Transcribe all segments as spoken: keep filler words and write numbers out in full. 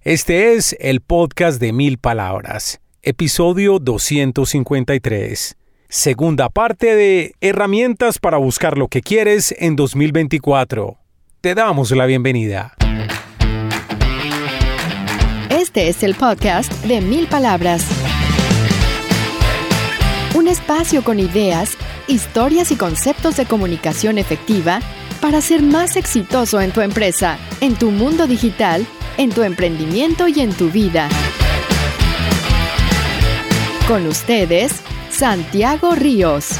Este es el podcast de Mil Palabras, episodio doscientos cincuenta y tres. Segunda parte de Herramientas para buscar lo que quieres en dos mil veinticuatro. Te damos la bienvenida. Este es el podcast de Mil Palabras. Un espacio con ideas, historias y conceptos de comunicación efectiva para ser más exitoso en tu empresa, en tu mundo digital, en tu emprendimiento y en tu vida. Con ustedes, Santiago Ríos.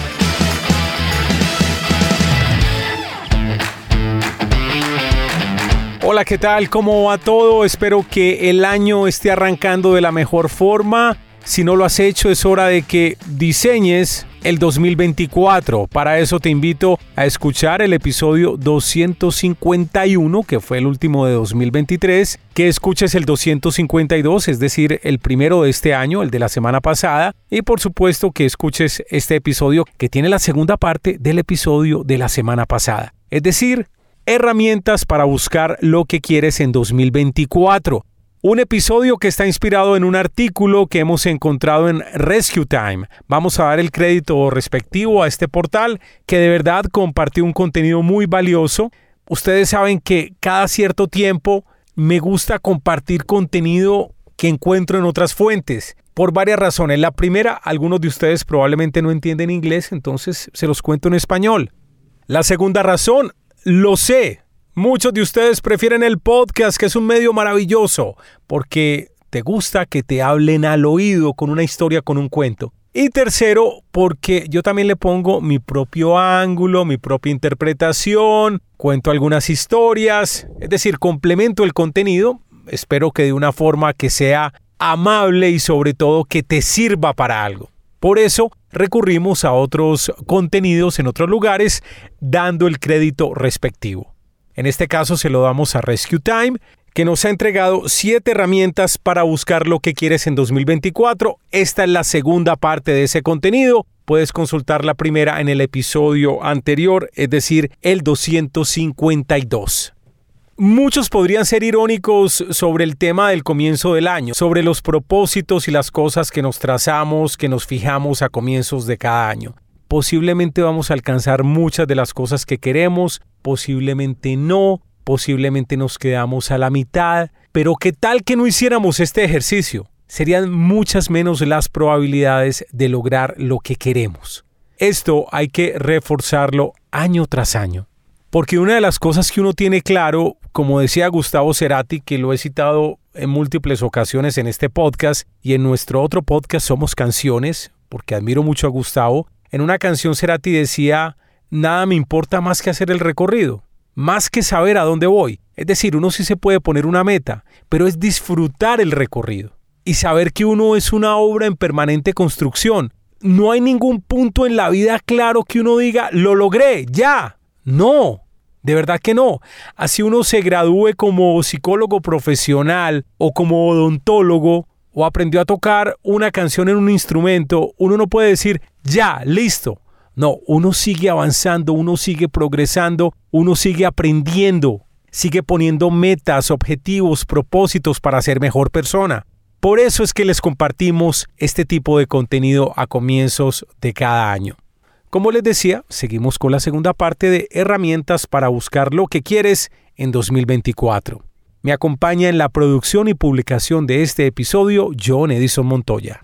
Hola, ¿qué tal? ¿Cómo va todo? Espero que el año esté arrancando de la mejor forma. Si no lo has hecho, es hora de que diseñes el dos mil veinticuatro. Para eso te invito a escuchar el episodio doscientos cincuenta y uno, que fue el último de dos mil veintitrés, que escuches el doscientos cincuenta y dos, es decir, el primero de este año, el de la semana pasada, y por supuesto que escuches este episodio que tiene la segunda parte del episodio de la semana pasada. Es decir, herramientas para buscar lo que quieres en dos mil veinticuatro. Un episodio que está inspirado en un artículo que hemos encontrado en Rescue Time. Vamos a dar el crédito respectivo a este portal que de verdad compartió un contenido muy valioso. Ustedes saben que cada cierto tiempo me gusta compartir contenido que encuentro en otras fuentes por varias razones. La primera, algunos de ustedes probablemente no entienden inglés, entonces se los cuento en español. La segunda razón, lo sé. Muchos de ustedes prefieren el podcast, que es un medio maravilloso, porque te gusta que te hablen al oído con una historia, con un cuento. Y tercero, porque yo también le pongo mi propio ángulo, mi propia interpretación, cuento algunas historias, es decir, complemento el contenido, espero que de una forma que sea amable y sobre todo que te sirva para algo. Por eso recurrimos a otros contenidos en otros lugares, dando el crédito respectivo. En este caso se lo damos a Rescue Time, que nos ha entregado siete herramientas para buscar lo que quieres en dos mil veinticuatro. Esta es la segunda parte de ese contenido. Puedes consultar la primera en el episodio anterior, es decir, el doscientos cincuenta y dos. Muchos podrían ser irónicos sobre el tema del comienzo del año, sobre los propósitos y las cosas que nos trazamos, que nos fijamos a comienzos de cada año. Posiblemente vamos a alcanzar muchas de las cosas que queremos, posiblemente no, posiblemente nos quedamos a la mitad, pero ¿qué tal que no hiciéramos este ejercicio? Serían muchas menos las probabilidades de lograr lo que queremos. Esto hay que reforzarlo año tras año, porque una de las cosas que uno tiene claro, como decía Gustavo Cerati, que lo he citado en múltiples ocasiones en este podcast y en nuestro otro podcast Somos Canciones, porque admiro mucho a Gustavo. En una canción Cerati decía, nada me importa más que hacer el recorrido, más que saber a dónde voy. Es decir, uno sí se puede poner una meta, pero es disfrutar el recorrido y saber que uno es una obra en permanente construcción. No hay ningún punto en la vida claro que uno diga, lo logré, ya. No, de verdad que no. Así uno se gradúe como psicólogo profesional o como odontólogo, o aprendió a tocar una canción en un instrumento, uno no puede decir, ya, listo. No, uno sigue avanzando, uno sigue progresando, uno sigue aprendiendo, sigue poniendo metas, objetivos, propósitos para ser mejor persona. Por eso es que les compartimos este tipo de contenido a comienzos de cada año. Como les decía, seguimos con la segunda parte de herramientas para buscar lo que quieres en dos mil veinticuatro. Me acompaña en la producción y publicación de este episodio John Edison Montoya.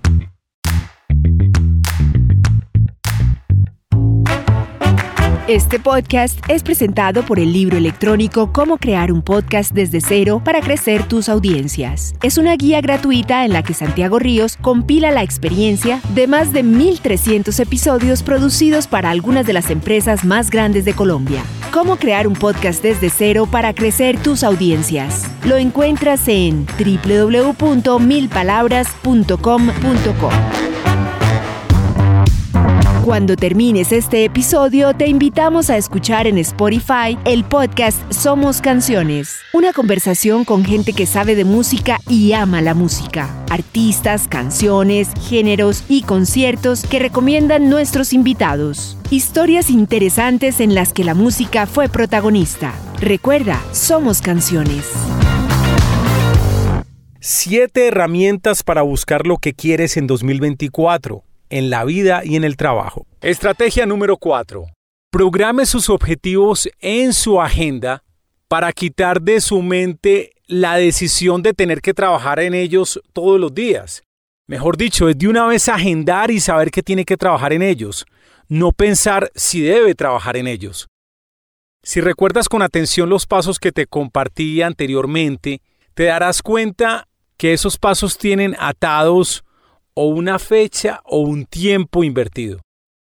Este podcast es presentado por el libro electrónico Cómo crear un podcast desde cero para crecer tus audiencias. Es una guía gratuita en la que Santiago Ríos compila la experiencia de más de mil trescientos episodios producidos para algunas de las empresas más grandes de Colombia. Cómo crear un podcast desde cero para crecer tus audiencias. Lo encuentras en doble u doble u doble u punto mil palabras punto com punto co. Cuando termines este episodio, te invitamos a escuchar en Spotify el podcast Somos Canciones, una conversación con gente que sabe de música y ama la música. Artistas, canciones, géneros y conciertos que recomiendan nuestros invitados. Historias interesantes en las que la música fue protagonista. Recuerda, Somos Canciones. Siete herramientas para buscar lo que quieres en dos mil veinticuatro, en la vida y en el trabajo. Estrategia número cuatro. Programe sus objetivos en su agenda para quitar de su mente la decisión de tener que trabajar en ellos todos los días. Mejor dicho, es de una vez agendar y saber que tiene que trabajar en ellos, no pensar si debe trabajar en ellos. Si recuerdas con atención los pasos que te compartí anteriormente, te darás cuenta que esos pasos tienen atados o una fecha o un tiempo invertido.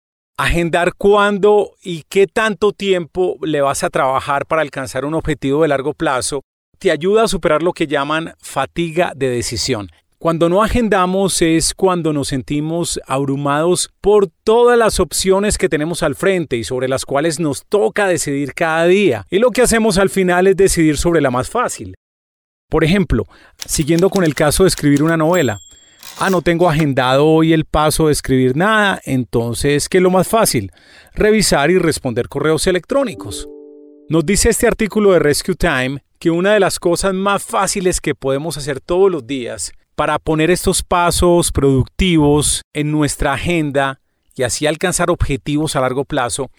Agendar cuándo y qué tanto tiempo le vas a trabajar para alcanzar un objetivo de largo plazo te ayuda a superar lo que llaman fatiga de decisión. Cuando no agendamos es cuando nos sentimos abrumados por todas las opciones que tenemos al frente y sobre las cuales nos toca decidir cada día. Y lo que hacemos al final es decidir sobre la más fácil. Por ejemplo, siguiendo con el caso de escribir una novela. Ah, no tengo agendado hoy el paso de escribir nada, entonces, ¿qué es lo más fácil? Revisar y responder correos electrónicos. Nos dice este artículo de Rescue Time que una de las cosas más fáciles que podemos hacer todos los días para poner estos pasos productivos en nuestra agenda y así alcanzar objetivos a largo plazo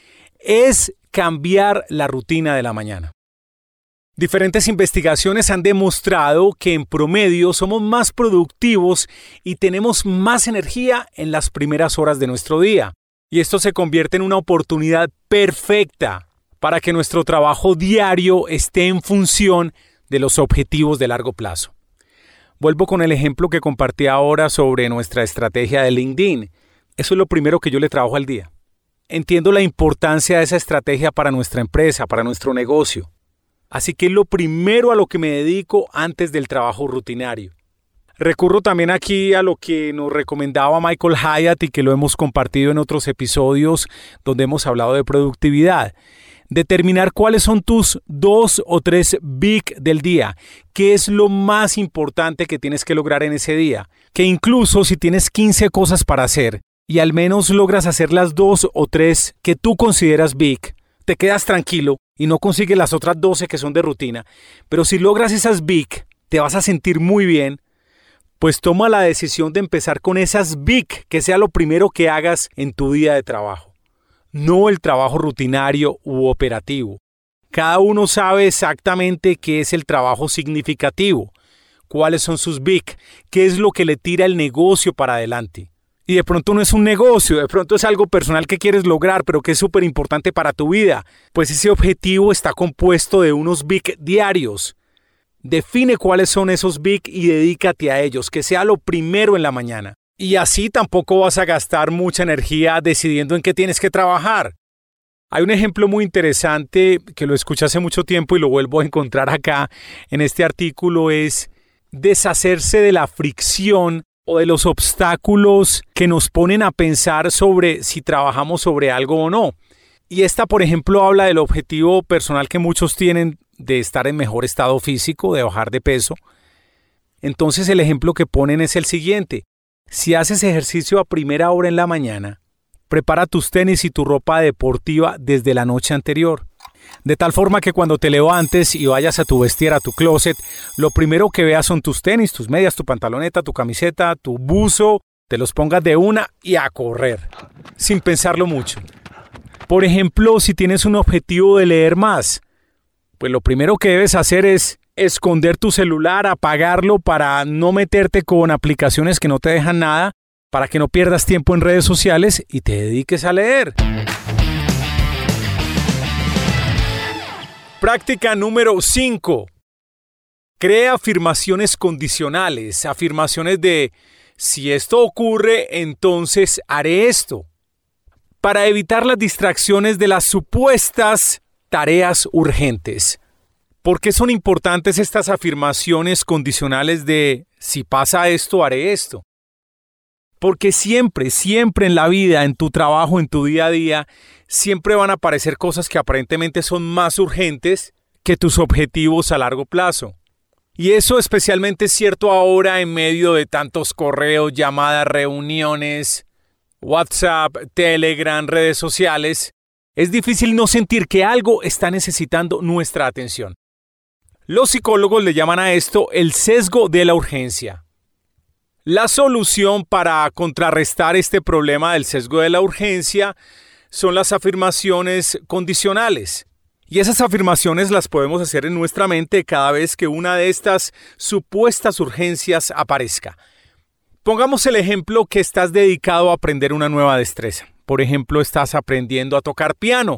es cambiar la rutina de la mañana. Diferentes investigaciones han demostrado que en promedio somos más productivos y tenemos más energía en las primeras horas de nuestro día. Y esto se convierte en una oportunidad perfecta para que nuestro trabajo diario esté en función de los objetivos de largo plazo. Vuelvo con el ejemplo que compartí ahora sobre nuestra estrategia de LinkedIn. Eso es lo primero que yo le trabajo al día. Entiendo la importancia de esa estrategia para nuestra empresa, para nuestro negocio. Así que es lo primero a lo que me dedico antes del trabajo rutinario. Recurro también aquí a lo que nos recomendaba Michael Hyatt y que lo hemos compartido en otros episodios donde hemos hablado de productividad. Determinar cuáles son tus dos o tres big del día. ¿Qué es lo más importante que tienes que lograr en ese día? Que incluso si tienes quince cosas para hacer y al menos logras hacer las dos o tres que tú consideras big, te quedas tranquilo y no consigues las otras doce que son de rutina. Pero si logras esas big, te vas a sentir muy bien. Pues toma la decisión de empezar con esas big, que sea lo primero que hagas en tu día de trabajo. No el trabajo rutinario u operativo. Cada uno sabe exactamente qué es el trabajo significativo, cuáles son sus big, qué es lo que le tira el negocio para adelante. Y de pronto no es un negocio, de pronto es algo personal que quieres lograr, pero que es súper importante para tu vida. Pues ese objetivo está compuesto de unos big diarios. Define cuáles son esos big y dedícate a ellos, que sea lo primero en la mañana. Y así tampoco vas a gastar mucha energía decidiendo en qué tienes que trabajar. Hay un ejemplo muy interesante que lo escuché hace mucho tiempo y lo vuelvo a encontrar acá en este artículo, es deshacerse de la fricción o de los obstáculos que nos ponen a pensar sobre si trabajamos sobre algo o no. Y esta, por ejemplo, habla del objetivo personal que muchos tienen de estar en mejor estado físico, de bajar de peso. Entonces el ejemplo que ponen es el siguiente. Si haces ejercicio a primera hora en la mañana, prepara tus tenis y tu ropa deportiva desde la noche anterior. De tal forma que cuando te levantes y vayas a tu vestir, a tu closet, lo primero que veas son tus tenis, tus medias, tu pantaloneta, tu camiseta, tu buzo, te los pongas de una y a correr, sin pensarlo mucho. Por ejemplo, si tienes un objetivo de leer más, pues lo primero que debes hacer es esconder tu celular, apagarlo para no meterte con aplicaciones que no te dejan nada, para que no pierdas tiempo en redes sociales y te dediques a leer. Práctica número cinco. Crea afirmaciones condicionales, afirmaciones de si esto ocurre, entonces haré esto, para evitar las distracciones de las supuestas tareas urgentes. ¿Por qué son importantes estas afirmaciones condicionales de si pasa esto, haré esto? Porque siempre, siempre en la vida, en tu trabajo, en tu día a día, siempre van a aparecer cosas que aparentemente son más urgentes que tus objetivos a largo plazo. Y eso especialmente es cierto ahora en medio de tantos correos, llamadas, reuniones, WhatsApp, Telegram, redes sociales. Es difícil no sentir que algo está necesitando nuestra atención. Los psicólogos le llaman a esto el sesgo de la urgencia. La solución para contrarrestar este problema del sesgo de la urgencia son las afirmaciones condicionales. Y esas afirmaciones las podemos hacer en nuestra mente cada vez que una de estas supuestas urgencias aparezca. Pongamos el ejemplo que estás dedicado a aprender una nueva destreza. Por ejemplo, estás aprendiendo a tocar piano.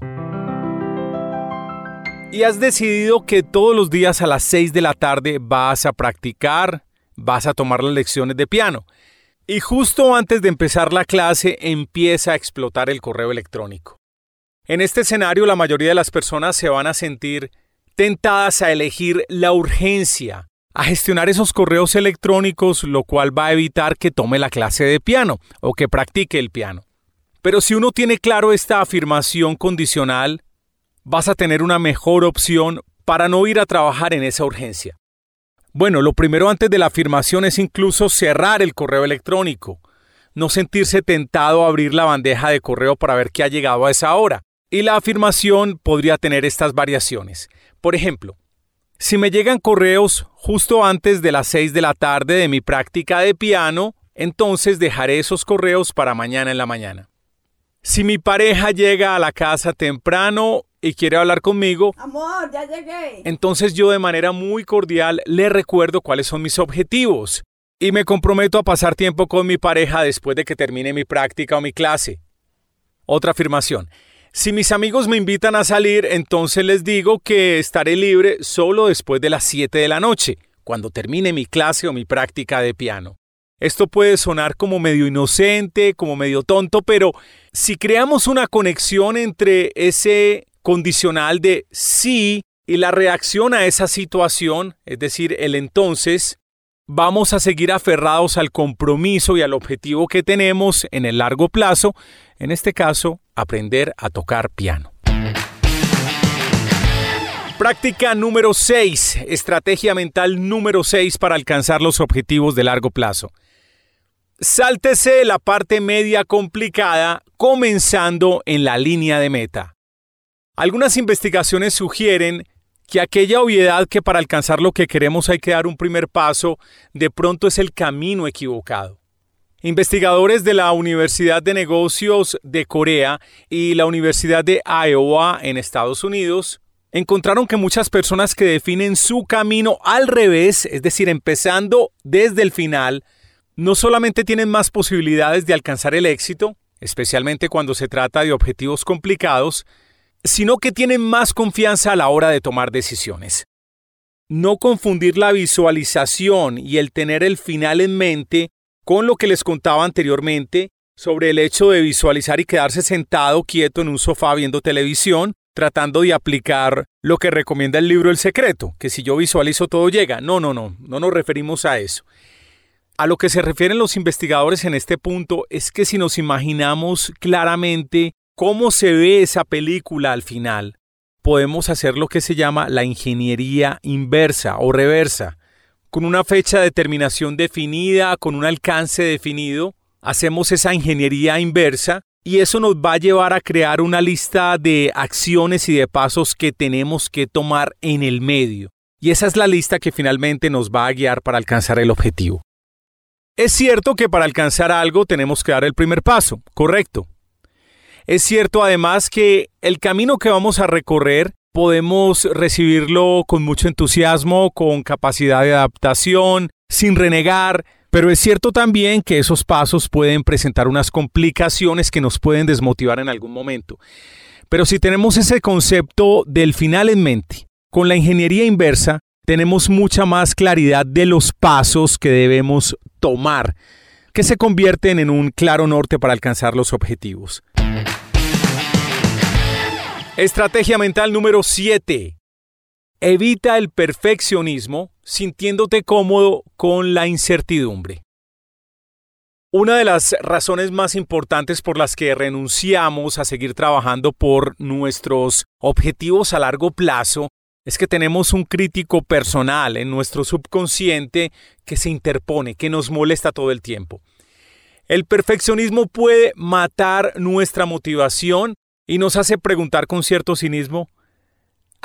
Y has decidido que todos los días a las seis de la tarde vas a practicar, vas a tomar las lecciones de piano. Y justo antes de empezar la clase empieza a explotar el correo electrónico. En este escenario la mayoría de las personas se van a sentir tentadas a elegir la urgencia, a gestionar esos correos electrónicos, lo cual va a evitar que tome la clase de piano o que practique el piano. Pero si uno tiene claro esta afirmación condicional, vas a tener una mejor opción para no ir a trabajar en esa urgencia. Bueno, lo primero antes de la afirmación es incluso cerrar el correo electrónico. No sentirse tentado a abrir la bandeja de correo para ver qué ha llegado a esa hora. Y la afirmación podría tener estas variaciones. Por ejemplo, si me llegan correos justo antes de las seis de la tarde de mi práctica de piano, entonces dejaré esos correos para mañana en la mañana. Si mi pareja llega a la casa temprano y quiere hablar conmigo, amor, ya llegué. Entonces yo de manera muy cordial le recuerdo cuáles son mis objetivos y me comprometo a pasar tiempo con mi pareja después de que termine mi práctica o mi clase. Otra afirmación. Si mis amigos me invitan a salir, entonces les digo que estaré libre solo después de las siete de la noche, cuando termine mi clase o mi práctica de piano. Esto puede sonar como medio inocente, como medio tonto, pero si creamos una conexión entre ese condicional de sí y la reacción a esa situación, es decir, el entonces, vamos a seguir aferrados al compromiso y al objetivo que tenemos en el largo plazo, en este caso, aprender a tocar piano. Práctica número seis, estrategia mental número seis para alcanzar los objetivos de largo plazo. Sáltese la parte media complicada comenzando en la línea de meta. Algunas investigaciones sugieren que aquella obviedad que para alcanzar lo que queremos hay que dar un primer paso, de pronto es el camino equivocado. Investigadores de la Universidad de Negocios de Corea y la Universidad de Iowa en Estados Unidos encontraron que muchas personas que definen su camino al revés, es decir, empezando desde el final, no solamente tienen más posibilidades de alcanzar el éxito, especialmente cuando se trata de objetivos complicados, sino que tienen más confianza a la hora de tomar decisiones. No confundir la visualización y el tener el final en mente con lo que les contaba anteriormente sobre el hecho de visualizar y quedarse sentado quieto en un sofá viendo televisión, tratando de aplicar lo que recomienda el libro El Secreto, que si yo visualizo todo llega. No, no, no, no nos referimos a eso. A lo que se refieren los investigadores en este punto es que si nos imaginamos claramente cómo se ve esa película al final, podemos hacer lo que se llama la ingeniería inversa o reversa. Con una fecha de terminación definida, con un alcance definido, hacemos esa ingeniería inversa y eso nos va a llevar a crear una lista de acciones y de pasos que tenemos que tomar en el medio. Y esa es la lista que finalmente nos va a guiar para alcanzar el objetivo. Es cierto que para alcanzar algo tenemos que dar el primer paso, correcto. Es cierto además que el camino que vamos a recorrer podemos recibirlo con mucho entusiasmo, con capacidad de adaptación, sin renegar, pero es cierto también que esos pasos pueden presentar unas complicaciones que nos pueden desmotivar en algún momento. Pero si tenemos ese concepto del final en mente, con la ingeniería inversa, tenemos mucha más claridad de los pasos que debemos tomar, que se convierten en un claro norte para alcanzar los objetivos. Estrategia mental número siete. Evita el perfeccionismo sintiéndote cómodo con la incertidumbre. Una de las razones más importantes por las que renunciamos a seguir trabajando por nuestros objetivos a largo plazo es que tenemos un crítico personal en nuestro subconsciente que se interpone, que nos molesta todo el tiempo. El perfeccionismo puede matar nuestra motivación y nos hace preguntar con cierto cinismo, ah,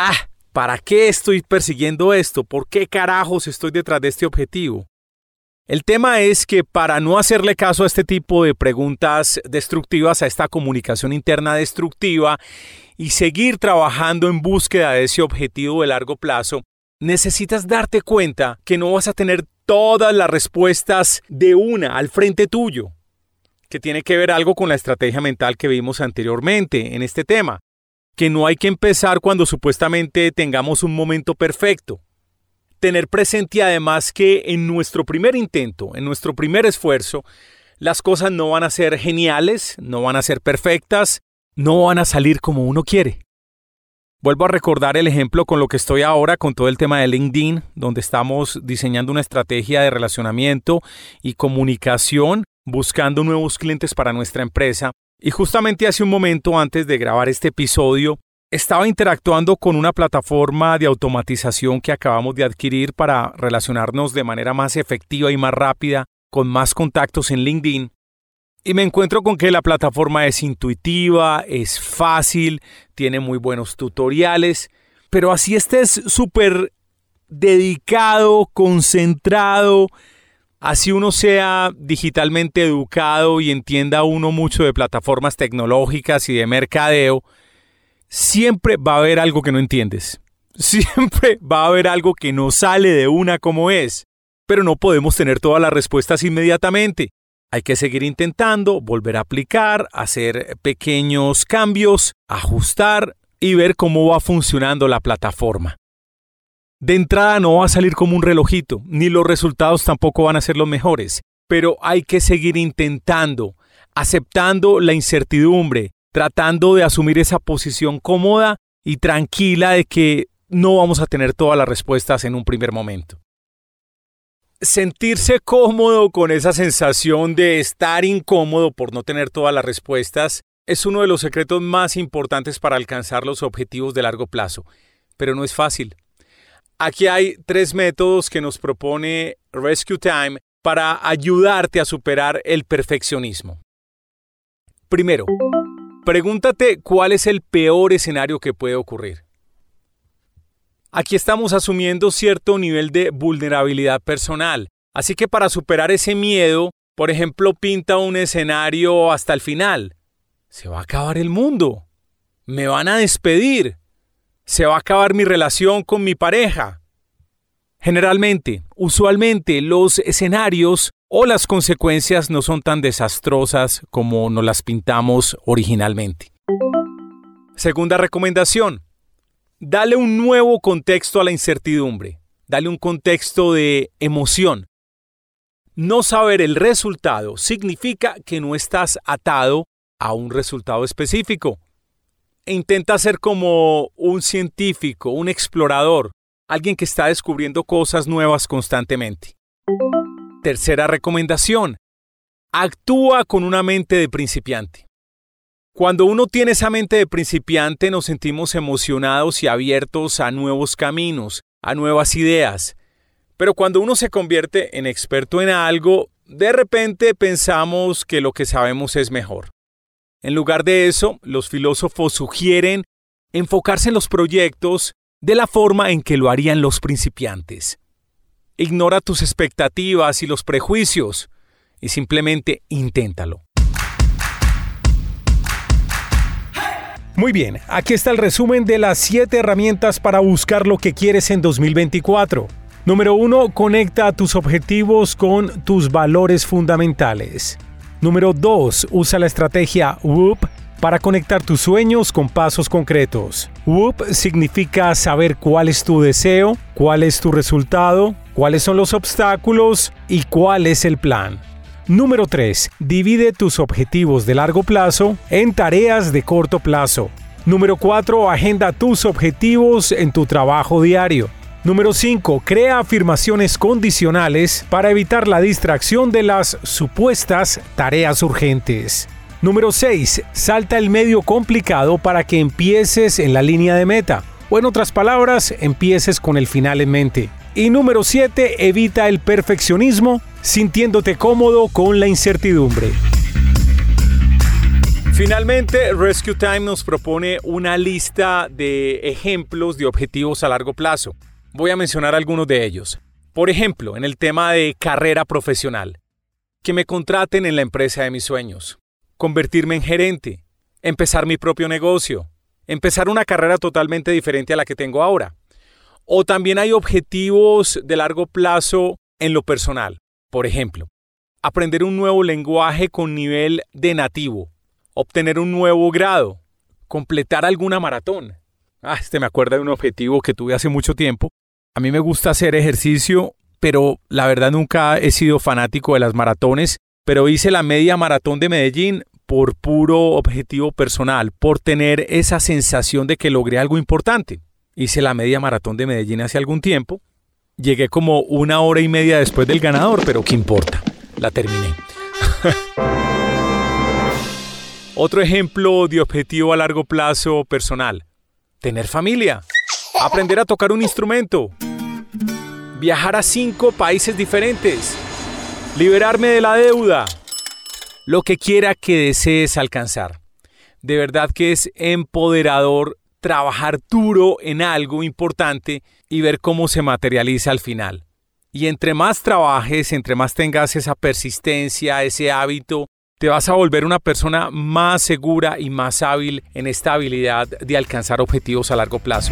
¿Para qué estoy persiguiendo esto? ¿Por qué carajos estoy detrás de este objetivo? El tema es que para no hacerle caso a este tipo de preguntas destructivas, a esta comunicación interna destructiva y seguir trabajando en búsqueda de ese objetivo de largo plazo, necesitas darte cuenta que no vas a tener todas las respuestas de una al frente tuyo, que tiene que ver algo con la estrategia mental que vimos anteriormente en este tema, que no hay que empezar cuando supuestamente tengamos un momento perfecto. Tener presente además que en nuestro primer intento, en nuestro primer esfuerzo, las cosas no van a ser geniales, no van a ser perfectas, no van a salir como uno quiere. Vuelvo a recordar el ejemplo con lo que estoy ahora con todo el tema de LinkedIn, donde estamos diseñando una estrategia de relacionamiento y comunicación, buscando nuevos clientes para nuestra empresa. Y justamente hace un momento antes de grabar este episodio, estaba interactuando con una plataforma de automatización que acabamos de adquirir para relacionarnos de manera más efectiva y más rápida con más contactos en LinkedIn. Y me encuentro con que la plataforma es intuitiva, es fácil, tiene muy buenos tutoriales, pero así estés súper dedicado, concentrado, así uno sea digitalmente educado y entienda uno mucho de plataformas tecnológicas y de mercadeo, siempre va a haber algo que no entiendes. Siempre va a haber algo que no sale de una como es. Pero no podemos tener todas las respuestas inmediatamente. Hay que seguir intentando, volver a aplicar, hacer pequeños cambios, ajustar y ver cómo va funcionando la plataforma. De entrada no va a salir como un relojito, ni los resultados tampoco van a ser los mejores. Pero hay que seguir intentando, aceptando la incertidumbre, tratando de asumir esa posición cómoda y tranquila de que no vamos a tener todas las respuestas en un primer momento. Sentirse cómodo con esa sensación de estar incómodo por no tener todas las respuestas es uno de los secretos más importantes para alcanzar los objetivos de largo plazo, pero no es fácil. Aquí hay tres métodos que nos propone Rescue Time para ayudarte a superar el perfeccionismo. Primero, pregúntate cuál es el peor escenario que puede ocurrir. Aquí estamos asumiendo cierto nivel de vulnerabilidad personal, así que para superar ese miedo, por ejemplo, pinta un escenario hasta el final. Se va a acabar el mundo. Me van a despedir. Se va a acabar mi relación con mi pareja. Generalmente, usualmente, los escenarios o las consecuencias no son tan desastrosas como nos las pintamos originalmente. Segunda recomendación. Dale un nuevo contexto a la incertidumbre. Dale un contexto de emoción. No saber el resultado significa que no estás atado a un resultado específico. Intenta ser como un científico, un explorador, alguien que está descubriendo cosas nuevas constantemente. Tercera recomendación. Actúa con una mente de principiante. Cuando uno tiene esa mente de principiante, nos sentimos emocionados y abiertos a nuevos caminos, a nuevas ideas. Pero cuando uno se convierte en experto en algo, de repente pensamos que lo que sabemos es mejor. En lugar de eso, los filósofos sugieren enfocarse en los proyectos de la forma en que lo harían los principiantes. Ignora tus expectativas y los prejuicios y simplemente inténtalo. Muy bien, aquí está el resumen de las siete herramientas para buscar lo que quieres en dos mil veinticuatro. Número uno, conecta tus objetivos con tus valores fundamentales. Número dos, usa la estrategia W O O P para conectar tus sueños con pasos concretos. W O O P significa saber cuál es tu deseo, cuál es tu resultado, cuáles son los obstáculos y cuál es el plan. Número tres. Divide tus objetivos de largo plazo en tareas de corto plazo. Número cuatro. Agenda tus objetivos en tu trabajo diario. Número cinco. Crea afirmaciones condicionales para evitar la distracción de las supuestas tareas urgentes. Número seis. Salta el medio complicado para que empieces en la línea de meta. O en otras palabras, empieces con el final en mente. Y número siete. Evita el perfeccionismo sintiéndote cómodo con la incertidumbre. Finalmente, Rescue Time nos propone una lista de ejemplos de objetivos a largo plazo. Voy a mencionar algunos de ellos. Por ejemplo, en el tema de carrera profesional. Que me contraten en la empresa de mis sueños. Convertirme en gerente. Empezar mi propio negocio. Empezar una carrera totalmente diferente a la que tengo ahora. O también hay objetivos de largo plazo en lo personal. Por ejemplo, aprender un nuevo lenguaje con nivel de nativo. Obtener un nuevo grado, completar alguna maratón. Ah, este me acuerda de un objetivo que tuve hace mucho tiempo. A mí me gusta hacer ejercicio, pero la verdad nunca he sido fanático de las maratones, pero hice la media maratón de Medellín por puro objetivo personal, por tener esa sensación de que logré algo importante. Hice la media maratón de Medellín hace algún tiempo. Llegué como una hora y media después del ganador, pero ¿qué importa? La terminé. Otro ejemplo de objetivo a largo plazo personal. Tener familia. Aprender a tocar un instrumento. Viajar a cinco países diferentes. Liberarme de la deuda. Lo que quiera que desees alcanzar. De verdad que es empoderador trabajar duro en algo importante y ver cómo se materializa al final. Y entre más trabajes, entre más tengas esa persistencia, ese hábito, te vas a volver una persona más segura y más hábil en esta habilidad de alcanzar objetivos a largo plazo.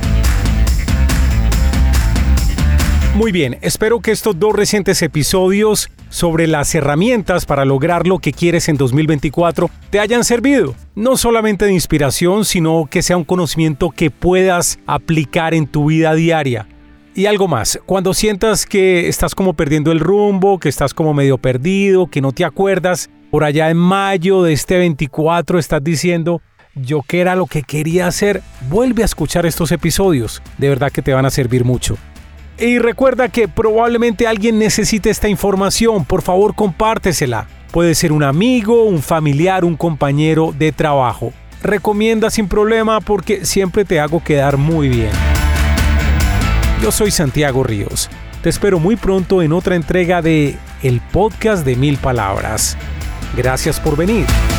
Muy bien, espero que estos dos recientes episodios sobre las herramientas para lograr lo que quieres en dos mil veinticuatro te hayan servido. No solamente de inspiración, sino que sea un conocimiento que puedas aplicar en tu vida diaria. Y algo más, cuando sientas que estás como perdiendo el rumbo, que estás como medio perdido, que no te acuerdas, por allá en mayo de este veinticuatro estás diciendo, yo qué era lo que quería hacer, vuelve a escuchar estos episodios, de verdad que te van a servir mucho. Y recuerda que probablemente alguien necesite esta información, por favor compártesela. Puede ser un amigo, un familiar, un compañero de trabajo. Recomienda sin problema porque siempre te hago quedar muy bien. Yo soy Santiago Ríos. Te espero muy pronto en otra entrega de El Podcast de Mil Palabras. Gracias por venir.